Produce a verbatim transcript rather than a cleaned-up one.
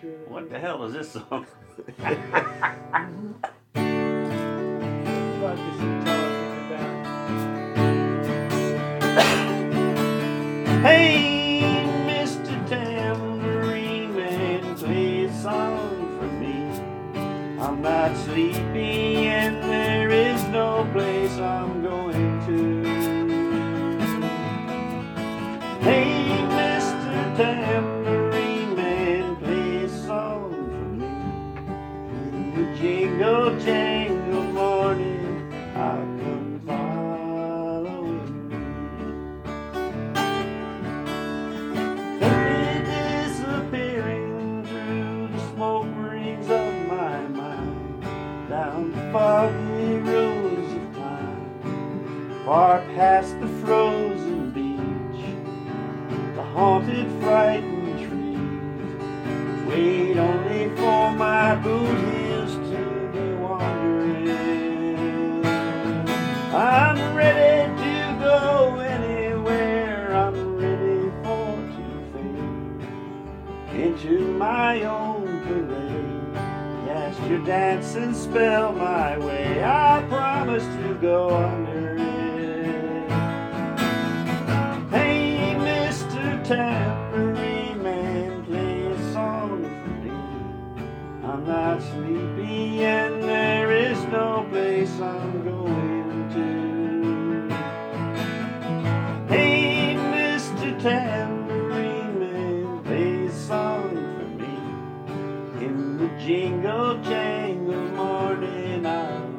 What the hell is this song? What is he talking about? Hey, Mister Tambourine Man, play a song for me. I'm not sleepy and there is no place I'm going to. Hey, Mister Tambourine Man, play a song for me. In the jingle jangle morning, I'll come following you. Faintly disappearing through the smoke rings of my mind, down the foggy roads of time, far past the frozen beach, the haunted, frightened trees, wait only for my boot heels to be wandering. I'm ready to go anywhere, I'm ready for to fade into my own parade. Cast your dancing spell my way, I promise to go under it. Hey, Mister Tambourine Man, play a song for me. I'm not sleepy and there is no place I'm going to. Hey, Mister Tambourine Man, play a song for me. In the jingle jangle morning, I'll